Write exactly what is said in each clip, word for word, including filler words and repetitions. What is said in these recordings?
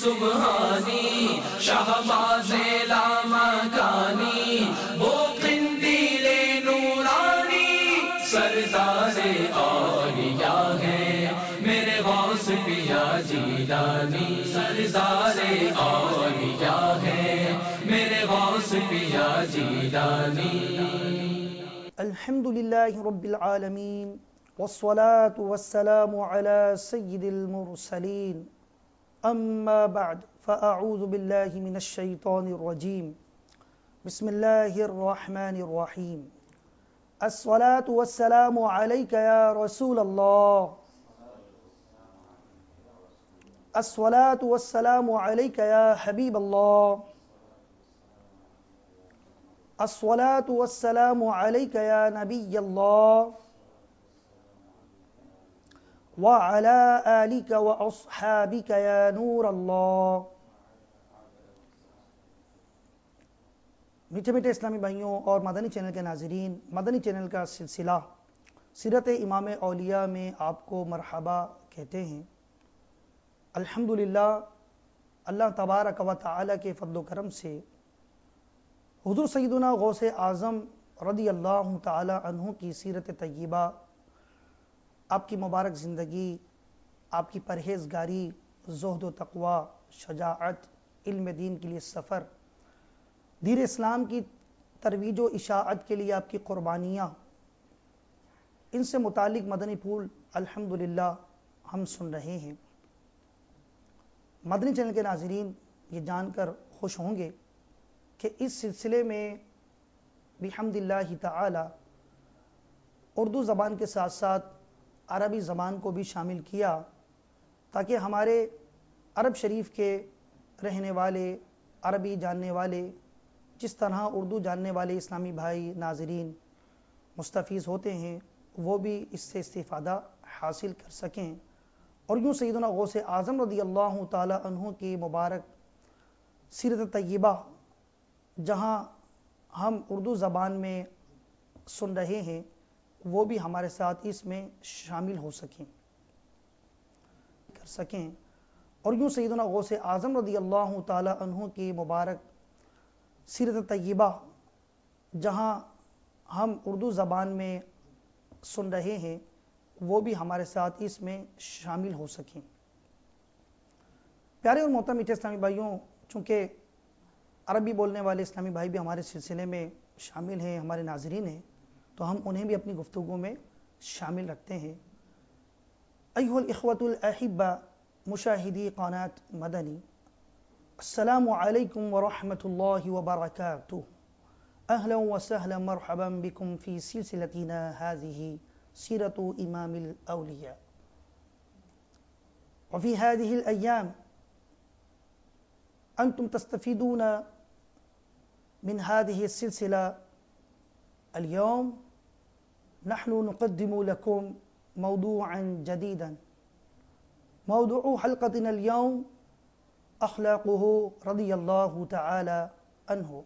سبحانی شہباز لامکانی وہ قندیل نورانی سردار اولیاء ہے میرے غوث پیا جیلانی سردار اولیاء ہے میرے غوث پیا جیلانی. الحمد لله رب العالمين والصلاة والسلام على سيد المرسلين أما بعد فأعوذ بالله من الشيطان الرجيم بسم الله الرحمن الرحيم الصلاة والسلام عليك يا رسول الله الصلاة والسلام عليك يا حبيب الله الصلاة والسلام عليك يا نبي الله وعلى آلك وأصحابك يا نور الله. میٹھے میٹھے اسلامی بھائیوں اور مدنی چینل کے ناظرین، مدنی چینل کا سلسلہ سیرت امام اولیاء میں آپ کو مرحبا کہتے ہیں. الحمدللہ اللہ تبارک و تعالی کے فضل و کرم سے حضور سیدنا غوث اعظم رضی اللہ تعالی عنہ کی سیرت طیبہ، آپ کی مبارک زندگی، آپ کی پرہیزگاری، زہد و تقوی، شجاعت، علم دین کے لیے سفر، دین اسلام کی ترویج و اشاعت کے لیے آپ کی قربانیاں، ان سے متعلق مدنی پھول الحمدللہ ہم سن رہے ہیں. مدنی چینل کے ناظرین یہ جان کر خوش ہوں گے کہ اس سلسلے میں بحمد اللہ تعالی اردو زبان کے ساتھ ساتھ عربی زبان کو بھی شامل کیا تاکہ ہمارے عرب شریف کے رہنے والے، عربی جاننے والے، جس طرح اردو جاننے والے اسلامی بھائی ناظرین مستفیض ہوتے ہیں، وہ بھی اس سے استفادہ حاصل کر سکیں اور یوں سیدنا غوث اعظم رضی اللہ تعالی عنہ کی مبارک سیرت طیبہ جہاں ہم اردو زبان میں سن رہے ہیں وہ بھی ہمارے ساتھ اس میں شامل ہو سکیں کر سکیں اور یوں سیدنا غوث اعظم رضی اللہ تعالی عنہ کی مبارک سیرت طیبہ جہاں ہم اردو زبان میں سن رہے ہیں وہ بھی ہمارے ساتھ اس میں شامل ہو سکیں. پیارے اور محترم میٹھے اسلامی بھائیوں، چونکہ عربی بولنے والے اسلامی بھائی بھی ہمارے سلسلے میں شامل ہیں، ہمارے ناظرین ہیں، تو ہم انہیں بھی اپنی گفتگو میں شامل رکھتے ہیں. ایھا الاخوۃ الاحبہ مشاہدی قنات مدنی، السلام علیکم ورحمۃ اللہ وبرکاتہ. اہلا وسہلا مرحبا بکم فی سلسلتنا هذه سیرت امام الاولیاء. وفي هذه الأيام أنتم تستفيدون من هذه السلسلة. اليوم نحن نقدم لكم موضوعا جديدا. موضوع حلقتنا اليوم أخلاقه رضي الله تعالى عنه.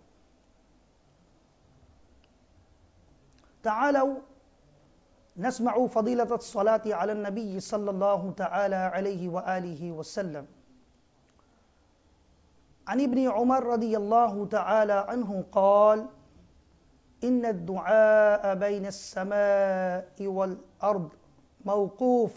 تعالوا نسمع فضيلة الصلاة على النبي صلى الله تعالى عليه وآله وسلم. عن ابن عمر رضي الله تعالى عنه قال: إن الدعاء بين السماء والأرض موقوف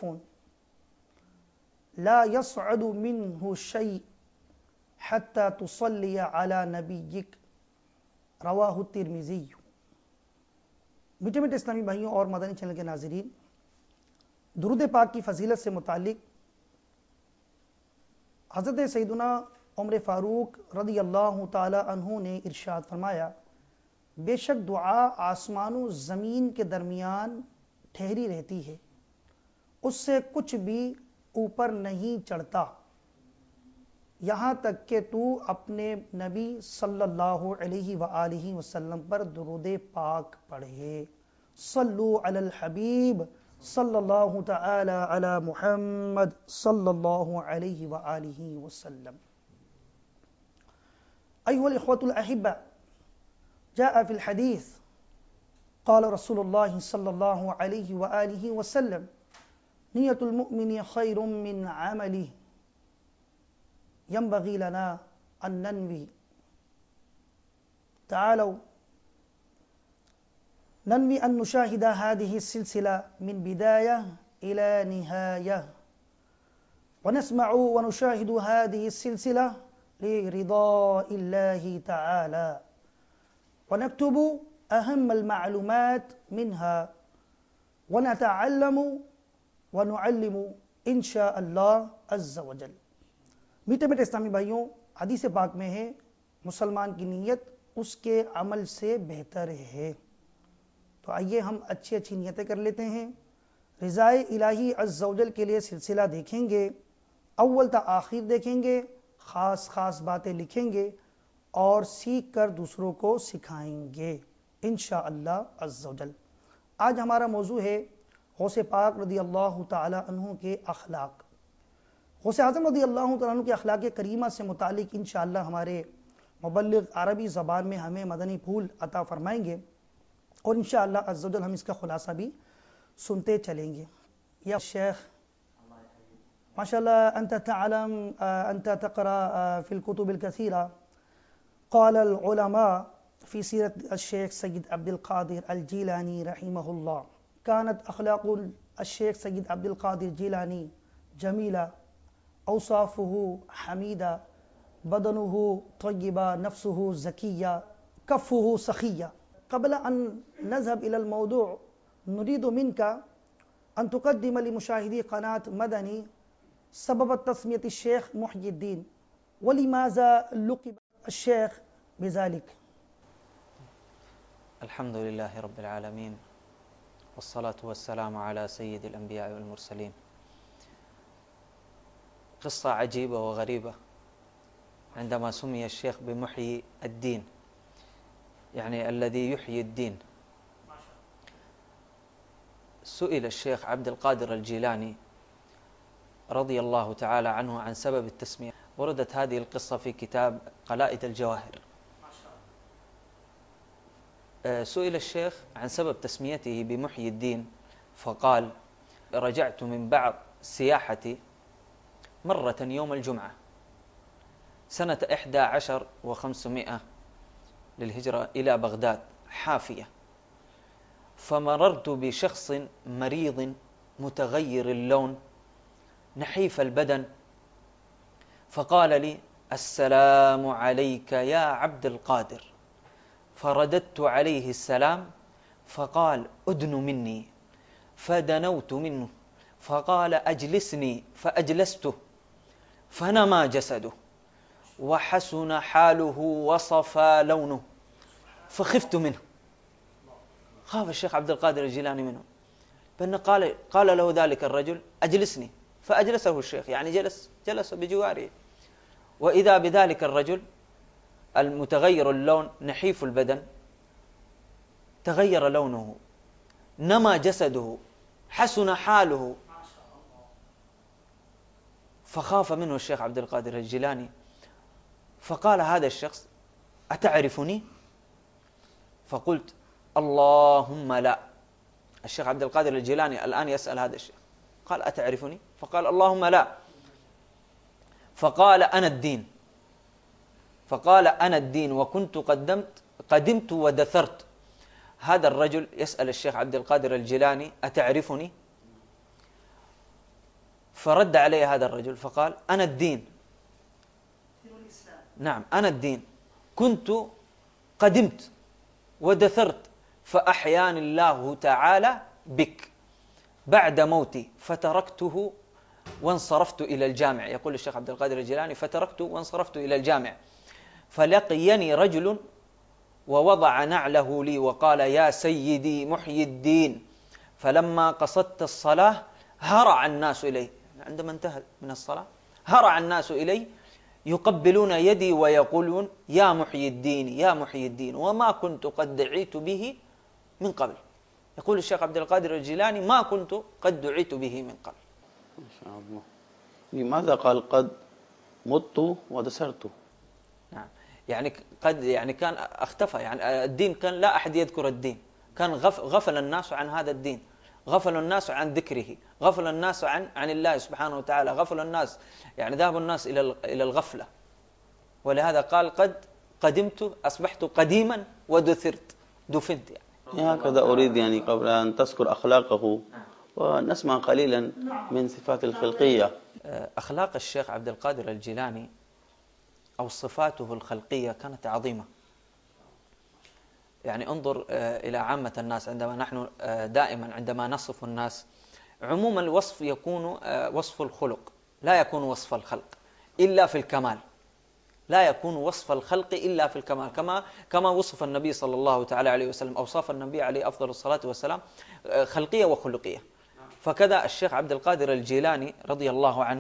لا يصعد منه شيء حتى تصلي على نبيك. رواہ الترمذی. میٹھے میٹھے اسلامی بھائیوں اور مدنی چینل کے ناظرین، درود پاک کی فضیلت سے متعلق حضرت سیدنا عمر فاروق رضی اللہ تعالی عنہ نے ارشاد فرمایا: بے شک دعا آسمان و زمین کے درمیان ٹھہری رہتی ہے، اس سے کچھ بھی اوپر نہیں چڑھتا یہاں تک کہ تو اپنے نبی صلی اللہ علیہ وآلہ وسلم پر درود پاک پڑھے. صلو علی الحبیب صلی اللہ تعالی علی محمد صلی اللہ علیہ وآلہ وسلم. ایھا الاخوۃ الاحبہ، جاء فی الحدیث قال رسول اللہ صلی اللہ علیہ وآلہ وسلم: نیت المؤمن خیر من عملہ यंबगी लना अन ननवी तालौ ननवी अन नुशाहिदा हादिहि सिलसिला मिन बिदाया इला निहाया व नस्मअु व नुशाहिदु हादिहि सिलसिला लिरिदाइल्लाहि तआला व नक्तुबु अहम्मल मालूमात मिनहा व नतअल्लमु व नुअल्लिमु इंशाअल्लाह अज़्ज़ा व जल। मीठे मीठे इस्लामी भाइयों, हदीस पाक में है मुसलमान की नीयत उसके अमल से बेहतर है। तो आइए हम अच्छी अच्छी नीयतें कर लेते हैं। रिज़ाए इलाही अज़्ज़ा व जल के लिए सिलसिला देखेंगे, अव्वल ता आखिर देखेंगे, ख़ास ख़ास बातें लिखेंगे और सीख कर दूसरों को सिखाएंगे इंशाअल्लाह अज़्ज़ा व जल। आज हमारा मौजू है गौसे पाक रज़ी अल्लाह तआला अन्हु के अखलाक। गौसे आज़म रज़ी अल्लाह तआला अन्हु के अखलाक करीमा से मुतालिक इंशाअल्लाह हमारे मुबल्लिग़ अरबी ज़बान में हमें मदनी फूल अता फरमाएंगे और इंशाअल्लाह अज़्ज़ा व जल हम इसका खुलासा भी सुनते चलेंगे। या शेख माशाअल्लाह अंत तअलम अंत तक़रा फ़िल कुतुबिल कसीरा क़ाल अल उलमा फ़ी सीरत अश-शेख सय्यद अब्दुल क़ादिर अल जीलानी रहिमहुल्लाह कानत अख़लाक़ुल अश-शेख सय्यद अब्दुल क़ादिर जीलानी जमीला औसाफ़ुहु हमीदा बदनुहु तय्यबा नफ्सुहु ज़किया कफ़्फ़ुहु सख़िया। क़ब्ल अन नज़हब इलल मौदू नुरीदु मिनका अन तुक़द्दिम लिमुशाहिदी क़नात मदनी सबब तस्मियत शेख मुहय्यिद्दीन व लिमाज़ा लुक़िब अश-शेख बिज़ालिक। अल्हम्दुलिल्लाहि रब्बिल आलमीन वस्सलातु वस्सलामु अला सय्यिदिल अंबिया'i वल मुरसलीन। क़िस्सा अजीबा व गरीबा عندما سمي الشيخ بمحيي الدين يعني الذي يحيي الدين. سئل الشيخ عبد القادر الجيلاني رضي الله تعالى عنه عن سبب التسمية. وردت هذه القصة في كتاب قلائد الجواهر. سئل الشيخ عن سبب تسميته بمحيي الدين فقال: رجعت من بعض سياحتي مرة يوم الجمعة سنة إحدى عشر وخمسمائة للهجرة إلى بغداد حافية، فمررت بشخص مريض متغير اللون نحيف البدن، فقال لي: السلام عليك يا عبد القادر. فرددت عليه السلام فقال: أدن مني. فدنوت منه فقال: أجلسني. فأجلسته فنما جسده وحسن حاله وصفى لونه فخفت منه. خاف الشيخ عبد القادر الجيلاني منه، بأن قال قال له ذلك الرجل: أجلسني. فأجلسه الشيخ، يعني جلس جلس بجواره، وإذا بذلك الرجل المتغير اللون نحيف البدن تغير لونه، نما جسده، حسن حاله. فخاف منه الشيخ عبد القادر الجيلاني، فقال هذا الشخص: أتعرفني؟ فقلت: اللهم لا. الشيخ عبد القادر الجيلاني الآن يسأل هذا الشيخ، قال: أتعرفني؟ فقال: اللهم لا. فقال: أنا الدين. فقال: أنا الدين وكنت قدمت قدمت ودثرت. هذا الرجل يسأل الشيخ عبد القادر الجيلاني: أتعرفني؟ فرد عليه هذا الرجل فقال: أنا الدين. نعم أنا الدين، كنت قدمت ودثرت فأحياني الله تعالى بك بعد موتي فتركته وانصرفت إلى الجامع. يقول الشيخ عبد القادر الجيلاني: فتركت وانصرفت إلى الجامع، فلقيني رجل ووضع نعله لي وقال: يا سيدي محيي الدين. فلما قصدت الصلاة هرع الناس إلي، عندما انتهى من الصلاة هرع الناس إلي يقبلون يدي ويقولون: يا محيي الدين يا محيي الدين، وما كنت قد دعيت به من قبل. يقول الشيخ عبد القادر الجيلاني: ما كنت قد دعيت به من قبل. ما شاء الله. لماذا قال قد مت ودثرت؟ نعم، يعني قد يعني كان اختفى، يعني الدين كان لا أحد يذكر الدين، كان غف غفل الناس عن هذا الدين، غفل الناس عن ذكره، غفل الناس عن عن الله سبحانه وتعالى، غفل الناس يعني ذهب الناس إلى إلى الغفلة. ولهذا قال قد قدمت أصبحت قديما ودثرت، دفنت يعني. هكذا أريد يعني قبل أن تذكر أخلاقه ونسمع قليلا من صفات الخلقية. أخلاق الشيخ عبد القادر الجيلاني أو صفاته الخلقية كانت عظيمة. يعني انظر إلى عامة الناس، عندما نحن دائما عندما نصف الناس عموما الوصف يكون وصف الخلق، لا يكون وصف الخلق إلا في الكمال، لا يكون وصف الخلق إلا في الكمال، كما كما وصف النبي صلى الله تعالى عليه وسلم، أوصاف النبي عليه أفضل الصلاة والسلام خلقية وخلقية. فكذا الشيخ عبد القادر الجيلاني رضي الله عنه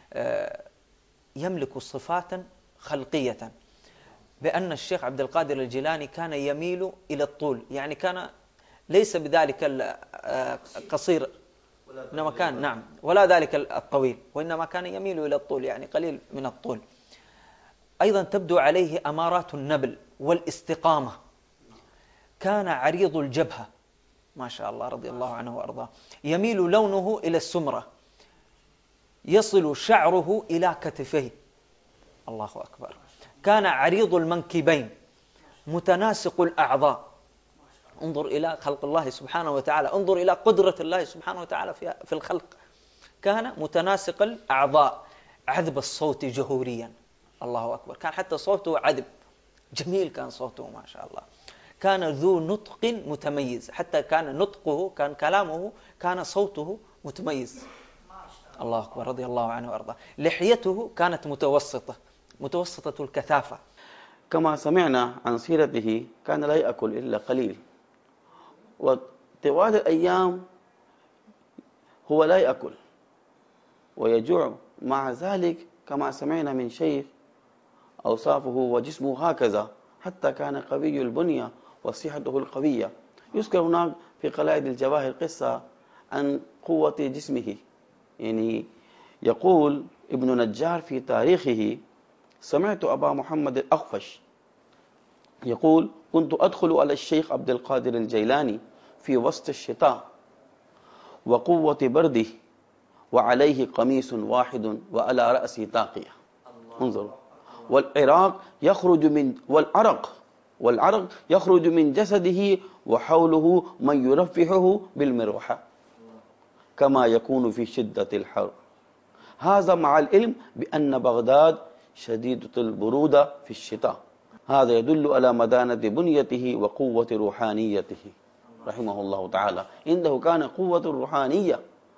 يملك صفات خلقية، بأن الشيخ عبد القادر الجيلاني كان يميل إلى الطول، يعني كان ليس بذلك القصير إنما كان نعم ولا ذلك الطويل، وإنما كان يميل إلى الطول، يعني قليل من الطول. أيضا تبدو عليه أمارات النبل والاستقامة. كان عريض الجبهة ما شاء الله رضي الله عنه وأرضاه، يميل لونه إلى السمرة، يصل شعره إلى كتفيه، الله أكبر. كان عريض المنكبين، متناسق الأعضاء. انظر إلى خلق الله سبحانه وتعالى، انظر إلى قدرة الله سبحانه وتعالى في الخلق. كان متناسق الأعضاء، عذب الصوت جهوريا، الله أكبر. كان حتى صوته عذب جميل، كان صوته ما شاء الله. كان ذو نطق متميز، حتى كان نطقه كان كلامه كان صوته متميز، الله أكبر رضي الله عنه وأرضاه. لحيته كانت متوسطة متوسطة الكثافة. كما سمعنا عن سيرته كان لا يأكل إلا قليل، وطوال الأيام هو لا يأكل ويجوع. مع ذلك كما سمعنا من شيخ أوصافه وجسمه هكذا، حتى كان قوي البنية وصحته القوية. يذكر هناك في قلائد الجواهر قصة عن قوة جسمه. يعني يقول ابن نجار في تاريخه: سمعت أبا محمد الأخفش يقول: كنت أدخل على الشيخ عبد القادر الجيلاني في وسط الشتاء وقوة برده وعليه قميص واحد وعلى رأسه طاقية. انظروا. والعراق يخرج من والعرق والعرق يخرج من جسده وحوله من يرفعه بالمروحة كما يكون في شدة الحر. هذا مع العلم بأن بغداد شديدة البرودة في الشتاء. هذا يدل على مدانة بنيته وقوة روحانيته رحمه الله تعالى. عنده كان قوة روحانية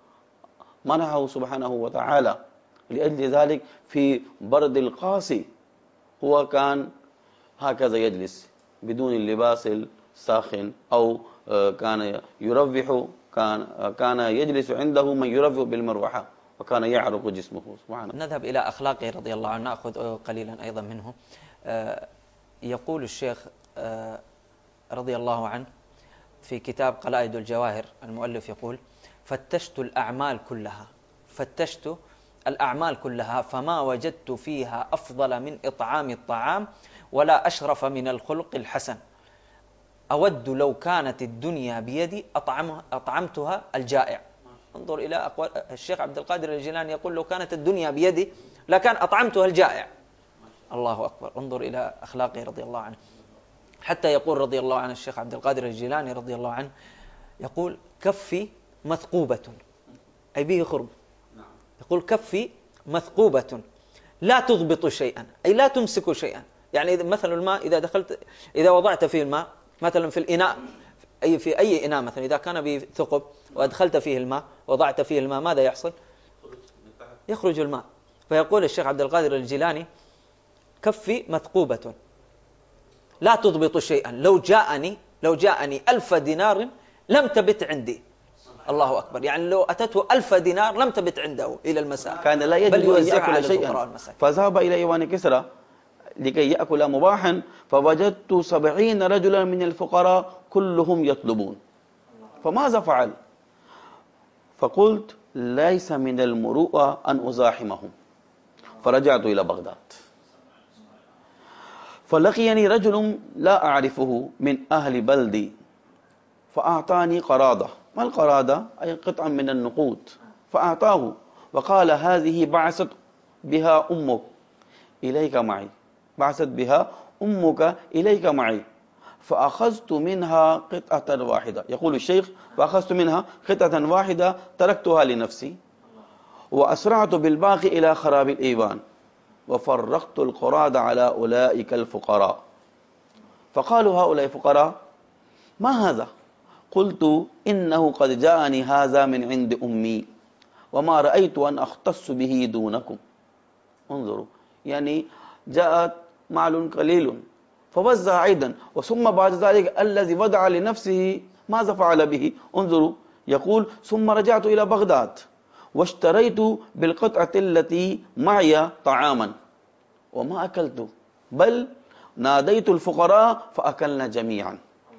منحه سبحانه وتعالى. لأجل ذلك في برد القاسي هو كان هكذا يجلس بدون اللباس الساخن، أو كان يروح، كان كان يجلس عنده من يروح بالمروحة وكان يعرق جسمه سبحانه. نذهب إلى أخلاقه رضي الله عنه، نأخذ قليلا أيضا منه. يقول الشيخ رضي الله عنه في كتاب قلائد الجواهر، المؤلف يقول: فتشت الأعمال كلها فتشت الأعمال كلها فما وجدت فيها أفضل من إطعام الطعام ولا أشرف من الخلق الحسن. أود لو كانت الدنيا بيدي أطعمها أطعمتها الجائع. انظر إلى أقوال الشيخ عبد القادر الجيلاني، يقول: لو كانت الدنيا بيدي لكان أطعمتها الجائع. الله أكبر. انظر إلى أخلاقه رضي الله عنه. حتى يقول رضي الله عنه الشيخ عبد القادر الجيلاني رضي الله عنه، يقول: كفي مثقوبة، أي به خرب. يقول: كفي مثقوبة لا تضبط شيئا، أي لا تمسك شيئا. يعني مثل الماء إذا دخلت إذا وضعت فيه الماء مثلا في الإناء، أي في أي إناء مثلا إذا كان به ثقب وأدخلت فيه الماء وضعت فيه الماء، ماذا يحصل؟ يخرج الماء. فيقول الشيخ عبد القادر الجيلاني: كفي مثقوبة لا تضبط شيئا، لو جاءني لو جاءني ألف دينار لم تبت عندي. الله أكبر. يعني لو أتته ألف دينار لم تبت عنده إلى المساء، كان لا يجد أن يأكل شيئا، فذهب إلى إيوان كسرى لكي يأكل مباحا، فوجدت سبعين رجلا من الفقراء كلهم يطلبون، فماذا فعل؟ فقلت: ليس من المروءة أن أزاحمهم. فرجعت إلى بغداد، فلقيني رجل لا أعرفه من أهل بلدي، فأعطاني قراضة ما القرادة؟ أي قطعا من النقود، فأعطاه وقال هذه بعثت بها أمك إليك معي، بعثت بها أمك إليك معي، فأخذت منها قطعة واحدة. يقول الشيخ فأخذت منها قطعة واحدة تركتها لنفسي وأسرعت بالباقي إلى خراب الإيوان وفرقت القراد على أولئك الفقراء. فقالوا هؤلاء الفقراء ما هذا؟ قلت إنه قد جاءني هذا من عند أمي وما رأيت أن أختص به دونكم. انظروا، يعني جاءت مال قليل فوزع أيضا، وثم بعد ذلك الذي وضع لنفسه ماذا فعل به؟ انظروا، يقول ثم رجعت إلى بغداد واشتريت بالقطعة التي معي طعاما وما أكلت بل ناديت الفقراء فأكلنا جميعا.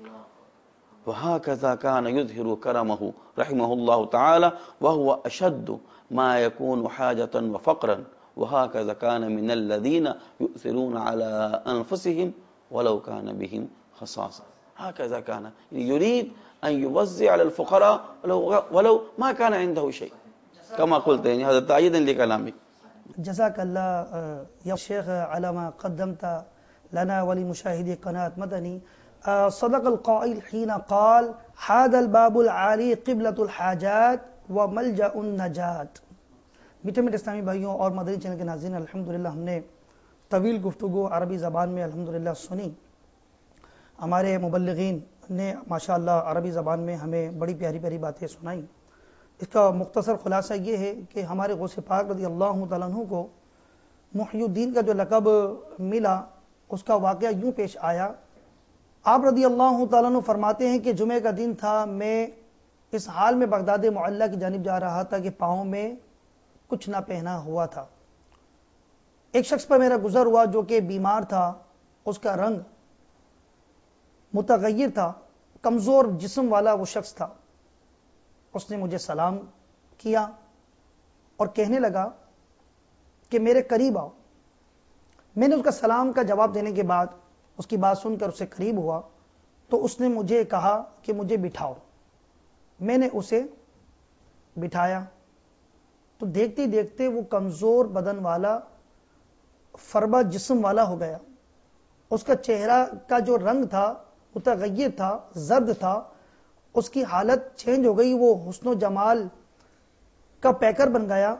وهكذا كان يظهر كرمه رحمه الله تعالى وهو أشد ما يكون حاجة وفقرا، وهكذا كان من الذين يؤثرون على أنفسهم ولو كان بهم خصاصة. هكذا كان يريد أن يوزع على الفقراء ولو, ولو ما كان عنده شيء، كما قلت يعني هذا تأييدا لكلامك. جزاك الله يا شيخ على ما قدمت لنا ولمشاهدي قناة مدني. صدق القائل حين قال هذا الباب العالی قبلۃ الحاجات وملجأ النجات. میٹھے میٹھے اسلامی بھائیوں اور مدنی چینل کے ناظرین، الحمدللہ ہم نے طویل گفتگو عربی زبان میں الحمدللہ سنی. ہمارے مبلغین نے ماشاءاللہ عربی زبان میں ہمیں بڑی پیاری پیاری باتیں سنائیں. اس کا مختصر خلاصہ یہ ہے کہ ہمارے غوث پاک رضی اللہ تعالیٰ عنہ کو محی الدین کا جو لقب ملا اس کا واقعہ یوں پیش آیا. آپ رضی اللہ تعالیٰ عنہ فرماتے ہیں کہ جمعہ کا دن تھا، میں اس حال میں بغداد معلیٰ کی جانب جا رہا تھا کہ پاؤں میں کچھ نہ پہنا ہوا تھا. ایک شخص پر میرا گزر ہوا جو کہ بیمار تھا، اس کا رنگ متغیر تھا، کمزور جسم والا وہ شخص تھا. اس نے مجھے سلام کیا اور کہنے لگا کہ میرے قریب آؤ. میں نے اس کا سلام کا جواب دینے کے بعد اس کی بات سن کر اسے قریب ہوا تو اس نے مجھے کہا کہ مجھے بٹھاؤ. میں نے اسے بٹھایا تو دیکھتے دیکھتے وہ کمزور بدن والا فربا جسم والا ہو گیا. اس کا چہرہ کا جو رنگ تھا متغیر تھا، زرد تھا، اس کی حالت چینج ہو گئی، وہ حسن و جمال کا پیکر بن گیا.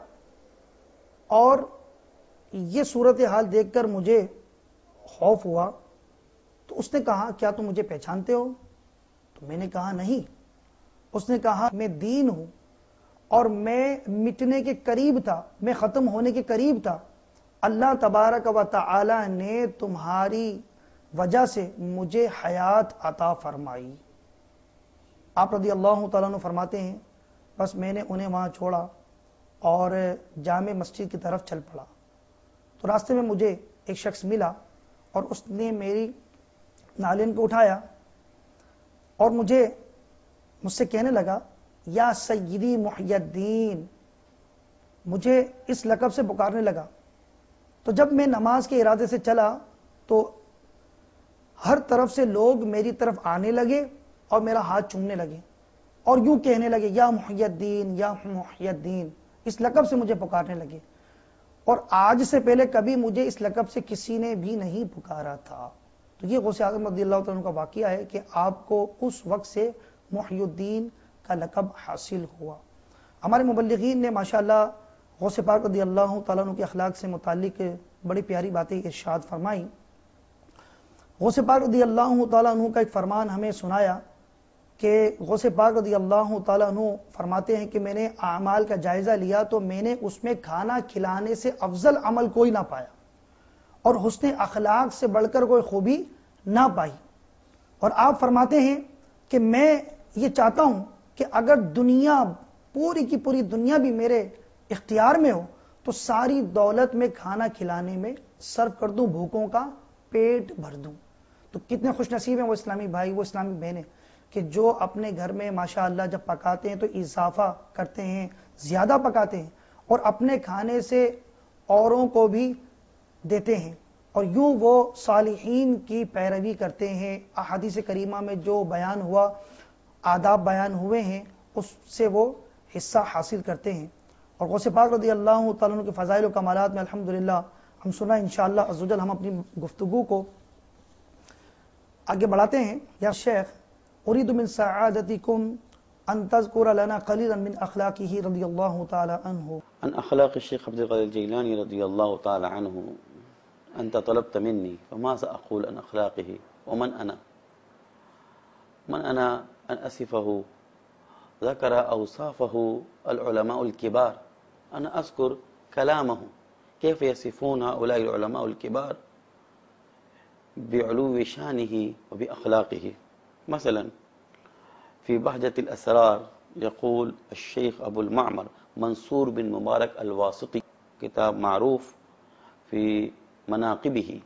اور یہ صورتحال دیکھ کر مجھے خوف ہوا. تو اس نے کہا کیا تم مجھے پہچانتے ہو؟ تو میں نے کہا نہیں. اس نے کہا میں دین ہوں اور میں مٹنے کے قریب تھا، میں ختم ہونے کے قریب تھا. اللہ تبارک و تعالی نے تمہاری وجہ سے مجھے حیات عطا فرمائی. آپ رضی اللہ تعالیٰ عنہ فرماتے ہیں بس میں نے انہیں وہاں چھوڑا اور جامع مسجد کی طرف چل پڑا. تو راستے میں مجھے ایک شخص ملا اور اس نے میری نالین کو اٹھایا اور مجھے مجھ سے کہنے لگا یا سیدی محی الدین، مجھے اس لقب سے پکارنے لگا. تو جب میں نماز کے ارادے سے چلا تو ہر طرف سے لوگ میری طرف آنے لگے اور میرا ہاتھ چومنے لگے اور یوں کہنے لگے یا محی الدین یا محی الدین، اس لقب سے مجھے پکارنے لگے. اور آج سے پہلے کبھی مجھے اس لقب سے کسی نے بھی نہیں پکارا تھا. تو یہ غوث اعظم رضی اللہ تعالیٰ کا واقعہ ہے کہ آپ کو اس وقت سے محی الدین کا لقب حاصل ہوا. ہمارے مبلغین نے ماشاءاللہ غوث پاک رضی اللہ تعالیٰ عنہ کے اخلاق سے متعلق بڑی پیاری باتیں ارشاد فرمائیں. غوث پاک رضی اللہ تعالیٰ عنہ کا ایک فرمان ہمیں سنایا کہ غوث پاک رضی اللہ تعالیٰ عنہ فرماتے ہیں کہ میں نے اعمال کا جائزہ لیا تو میں نے اس میں کھانا کھلانے سے افضل عمل کوئی نہ پایا اور حسن اخلاق سے بڑھ کر کوئی خوبی نہ پائی. اور آپ فرماتے ہیں کہ میں یہ چاہتا ہوں کہ اگر دنیا پوری کی پوری دنیا بھی میرے اختیار میں ہو تو ساری دولت میں کھانا کھلانے میں صرف کر دوں، بھوکوں کا پیٹ بھر دوں. تو کتنے خوش نصیب ہیں وہ اسلامی بھائی، وہ اسلامی بہنیں کہ جو اپنے گھر میں ماشاءاللہ جب پکاتے ہیں تو اضافہ کرتے ہیں، زیادہ پکاتے ہیں اور اپنے کھانے سے اوروں کو بھی دیتے ہیں اور یوں وہ صالحین کی پیروی کرتے ہیں. احادیث کریمہ میں جو بیان ہوا، آداب بیان ہوئے ہیں، اس سے وہ حصہ حاصل کرتے ہیں. اور غوث پاک رضی اللہ تعالیٰ عنہ کے فضائل و کمالات میں الحمدللہ ہم سنا انشاءاللہ عز و جل ہم اپنی گفتگو کو آگے بڑھاتے ہیں. یا شیخ اريد من سعادتكم ان تذكر لنا قليلا من اخلاقه رضي الله تعالى عنه. عن اخلاق الشيخ عبد القادر الجيلاني رضي الله تعالى عنه انت طلبت مني فما ساقول عن اخلاقه ومن انا من انا ان اصفه. ذكر اوصافه العلماء الكبار، انا اذكر كلامه كيف يصفون هؤلاء العلماء الكبار بعلو شانه وبأخلاقه. مثلا في بهجة الأسرار يقول الشيخ أبو المعمر منصور بن مبارك الواسطي، كتاب معروف في مناقبه،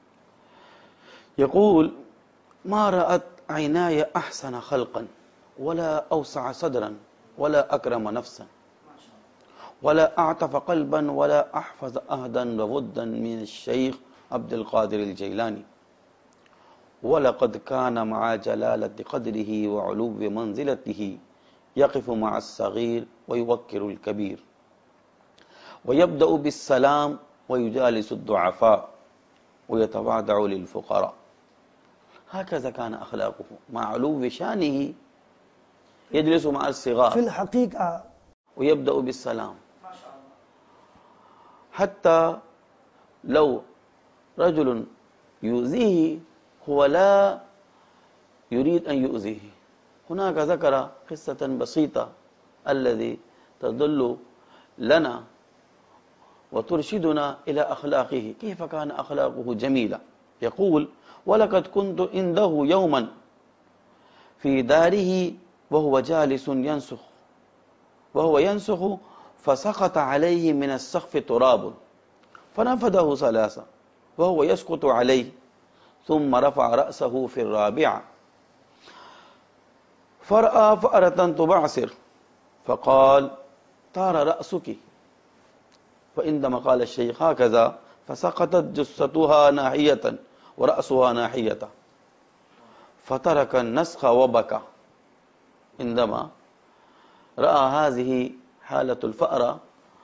يقول ما رأت عيناي أحسن خلقا ولا أوسع صدرا ولا أكرم نفسا ولا أعطف قلبا ولا أحفظ أهدا وودا من الشيخ عبد القادر الجيلاني. ولقد كان مع جلالة قدره وعلو منزلته يقف مع الصغير ويوقر الكبير ويبدأ بالسلام ويجالس الضعفاء ويتواضع للفقراء. هكذا كان أخلاقه، مع علو شانه يجلس مع الصغار في الحقيقة ويبدأ بالسلام، حتى لو رجل يؤذيه هو لا يريد أن يؤذيه. هناك ذكر قصة بسيطة الذي تدل لنا وترشدنا إلى أخلاقه، كيف كان أخلاقه جميلة. يقول ولقد كنت عنده يوما في داره وهو جالس ينسخ وهو ينسخ فسقط عليه من السقف تراب فنفذه ثلاثة وهو يسقط عليه ثم رفع رأسه في الرابعة فرأى فأرة تبعثر فقال طار رأسك. فعندما قال الشيخ هكذا فسقطت جثتها ناحية ورأسها ناحية فترك النسخ وبكى. عندما رأى هذه حالة الفأرة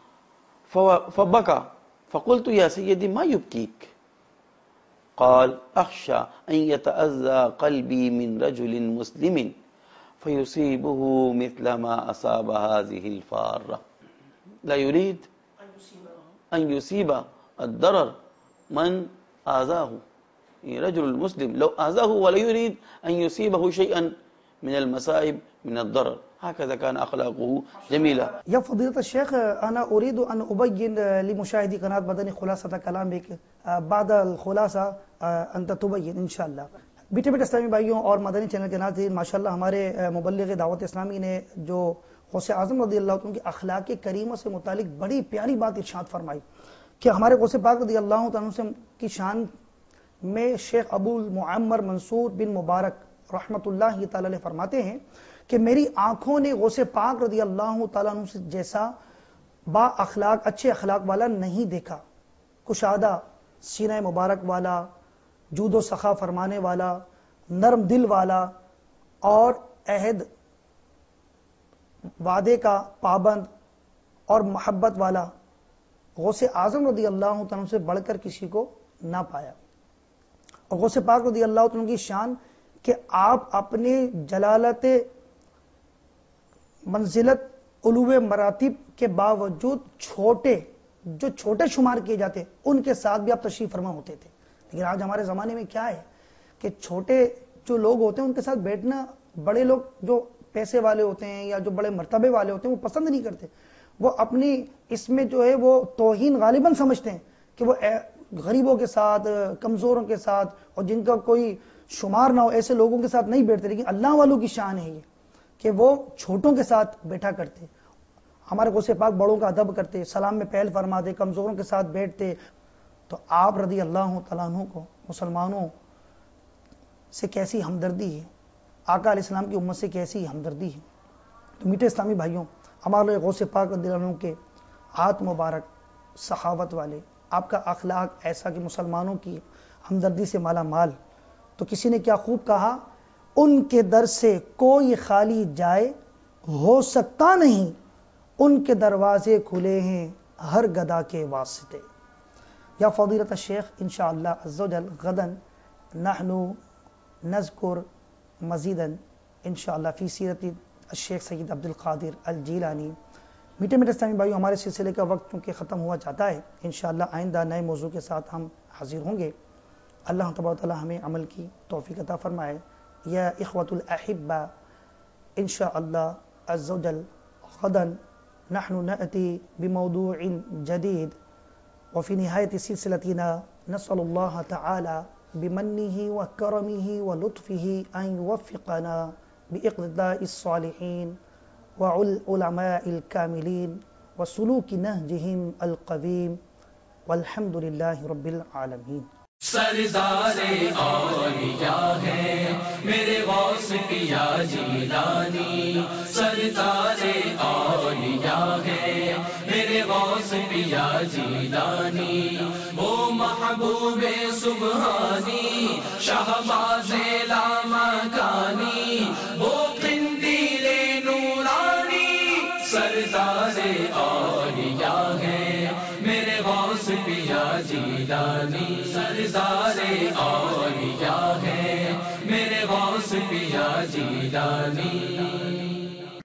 فبكى، فقلت يا سيدي ما يبكيك؟ قال أخشى أن يتأذى قلبي من رجل مسلم فيصيبه مثل ما أصاب هذه الفارة. لا يريد أن يصيب الضرر من آذاه، رجل المسلم لو آذاه ولا يريد أن يصيبه شيئا من المصائب من الضرر. هكذا كان أخلاقه جميلة. يا فضيلة الشيخ أنا أريد أن أبين لمشاهدي قناة مدني خلاصة كلامك بعد الخلاصة أنت تبين إن شاء الله. بیٹے بیٹے اسلامی بھائیوں اور مدنی چینل کے ناظرین، ماشاءاللہ ہمارے مبلغ دعوت اسلامی نے جو غوث اعظم رضی اللہ عنہ کی اخلاق کریمہ سے متعلق بڑی پیاری بات ارشاد فرمائی کہ ہمارے غوث پاک رضی اللہ عنہ سے کی شان میں شیخ ابو المعمر منصور بن مبارک رحمت اللہ تعالی علیہ فرماتے ہیں کہ میری آنکھوں نے غوث پاک رضی اللہ تعالیٰ عنہ سے جیسا با اخلاق اچھے اخلاق والا نہیں دیکھا. کشادہ سینہ مبارک والا، جود و سخا فرمانے والا، نرم دل والا اور عہد وعدے کا پابند اور محبت والا غوث اعظم رضی اللہ عنہ سے بڑھ کر کسی کو نہ پایا. اور غوث پاک رضی اللہ عنہ کی شان کہ آپ اپنے جلالت منزلت علو مراتب کے باوجود چھوٹے جو چھوٹے شمار کیے جاتے ان کے ساتھ بھی آپ تشریف فرما ہوتے تھے. لیکن آج ہمارے زمانے میں کیا ہے کہ چھوٹے جو لوگ ہوتے ہیں ان کے ساتھ بیٹھنا بڑے لوگ جو پیسے والے ہوتے ہیں یا جو بڑے مرتبے والے ہوتے ہیں وہ پسند نہیں کرتے. وہ اپنی اس میں جو ہے وہ توہین غالباً سمجھتے ہیں کہ وہ غریبوں کے ساتھ، کمزوروں کے ساتھ اور جن کا کوئی شمار نہ ہو ایسے لوگوں کے ساتھ نہیں بیٹھتے. لیکن اللہ والوں کی شان ہے یہ کہ وہ چھوٹوں کے ساتھ بیٹھا کرتے. ہمارے غوث پاک بڑوں کا ادب کرتے، سلام میں پہل فرماتے، کمزوروں کے ساتھ بیٹھتے. تو آپ رضی اللہ تعالیٰ عنہ کو مسلمانوں سے کیسی ہمدردی ہے، آقا علیہ السلام کی امت سے کیسی ہمدردی ہے. تو میٹھے اسلامی بھائیوں، ہمارے غوث پاک رضی اللہ عنہ کے ہاتھ مبارک سخاوت والے، آپ کا اخلاق ایسا کہ مسلمانوں کی ہمدردی سے مالا مال. تو کسی نے کیا خوب کہا، ان کے در سے کوئی خالی جائے ہو سکتا نہیں، ان کے دروازے کھلے ہیں ہر گدا کے واسطے. یا فضیلت الشیخ انشاءاللہ عز و جل غداً نحن نذکر مزیداً انشاءاللہ فی سیرت الشیخ سید عبد القادر الجیلانی. میٹھے میٹھے اسلامی بھائیو، ہمارے سلسلے کا وقت چونکہ ختم ہوا جاتا ہے، انشاءاللہ آئندہ نئے موضوع کے ساتھ ہم حاضر ہوں گے. اللہ تبارک و تعالی ہمیں عمل کی توفیق عطا فرمائے. یا اخوۃ الاحبہ، انشاءاللہ عز و جل غداً نحن نأتی بموضوع جدید، وفي نهاية سلسلتنا نسأل الله تعالى بمنه وكرمه ولطفه أن يوفقنا بإقتداء الصالحين والعلماء الكاملين وسلوك نهجهم القويم، والحمد لله رب العالمين. سردار اولیاء ہے میرے غوث پیا جیلانی، سردار اولیاء ہے میرے غوث پیا جیلانی، وہ محبوب سبحانی شہباز لامکانی، وہ قندیل نورانی، سردار اولیاء ہے میرے غوث پیا جیلانی، سردار اولیاء ہے میرے غوث پیا جیلانی.